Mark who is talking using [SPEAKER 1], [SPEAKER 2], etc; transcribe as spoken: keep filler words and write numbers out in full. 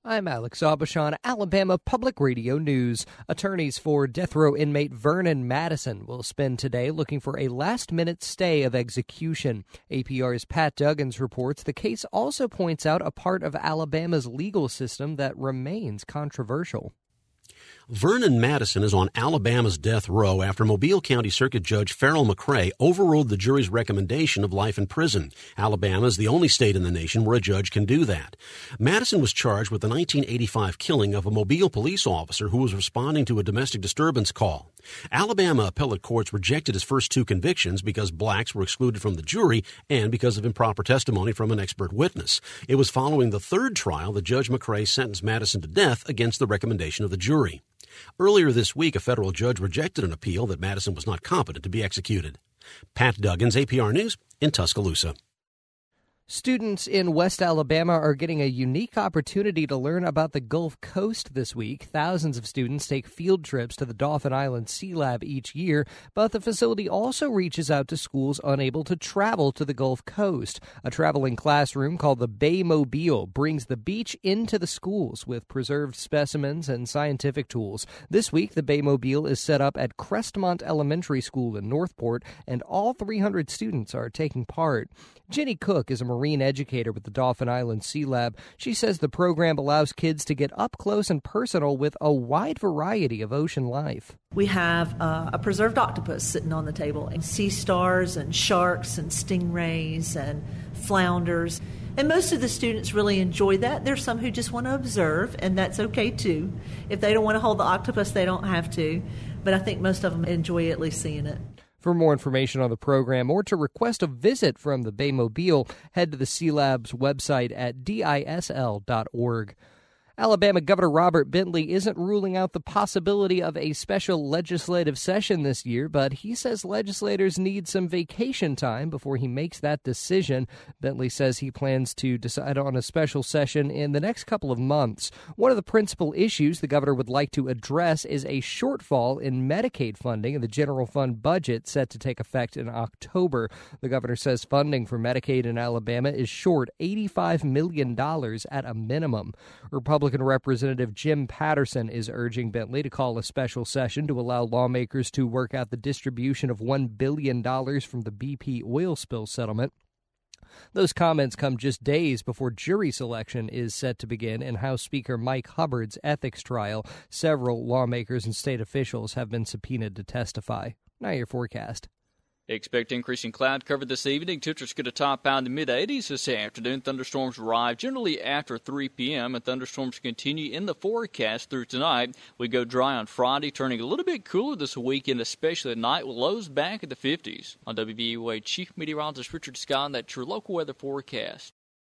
[SPEAKER 1] I'm Alex Aubuchon, Alabama Public Radio News. Attorneys for death row inmate Vernon Madison will spend today looking for a last-minute stay of execution. A P R's Pat Duggins reports the case also points out a part of Alabama's legal system that remains controversial.
[SPEAKER 2] Vernon Madison is on Alabama's death row after Mobile County Circuit Judge Farrell McRae overruled the jury's recommendation of life in prison. Alabama is the only state in the nation where a judge can do that. Madison was charged with the nineteen eighty-five killing of a Mobile police officer who was responding to a domestic disturbance call. Alabama appellate courts rejected his first two convictions because blacks were excluded from the jury and because of improper testimony from an expert witness. It was following the third trial that Judge McRae sentenced Madison to death against the recommendation of the jury. Earlier this week, a federal judge rejected an appeal that Madison was not competent to be executed. Pat Duggins, A P R News, in Tuscaloosa.
[SPEAKER 1] Students in West Alabama are getting a unique opportunity to learn about the Gulf Coast this week. Thousands of students take field trips to the Dauphin Island Sea Lab each year, but the facility also reaches out to schools unable to travel to the Gulf Coast. A traveling classroom called the Baymobile brings the beach into the schools with preserved specimens and scientific tools. This week, the Baymobile is set up at Crestmont Elementary School in Northport, and all three hundred students are taking part. Jenny Cook is a marine educator with the Dauphin Island Sea Lab. She says the program allows kids to get up close and personal with a wide variety of ocean life.
[SPEAKER 3] We have uh, a preserved octopus sitting on the table, and sea stars and sharks and stingrays and flounders. And most of the students really enjoy that. There's some who just want to observe, and that's okay too. If they don't want to hold the octopus, they don't have to. But I think most of them enjoy at least seeing it.
[SPEAKER 1] For more information on the program or to request a visit from the Baymobile, head to the Sea Lab's website at D I S L dot org. Alabama Governor Robert Bentley isn't ruling out the possibility of a special legislative session this year, but he says legislators need some vacation time before he makes that decision. Bentley says he plans to decide on a special session in the next couple of months. One of the principal issues the governor would like to address is a shortfall in Medicaid funding in the general fund budget set to take effect in October. The governor says funding for Medicaid in Alabama is short eighty-five million dollars at a minimum. Republican Republican Representative Jim Patterson is urging Bentley to call a special session to allow lawmakers to work out the distribution of one billion dollars from the B P oil spill settlement. Those comments come just days before jury selection is set to begin in House Speaker Mike Hubbard's ethics trial. Several lawmakers and state officials have been subpoenaed to testify. Now your forecast.
[SPEAKER 4] Expect increasing cloud cover this evening. Temperatures going to top out in the mid-eighties this afternoon. Thunderstorms arrive generally after three p.m., and thunderstorms continue in the forecast through tonight. We go dry on Friday, turning a little bit cooler this weekend, especially at night, with lows back at the fifties. On W V U A Chief Meteorologist Richard Scott, that's your local weather forecast.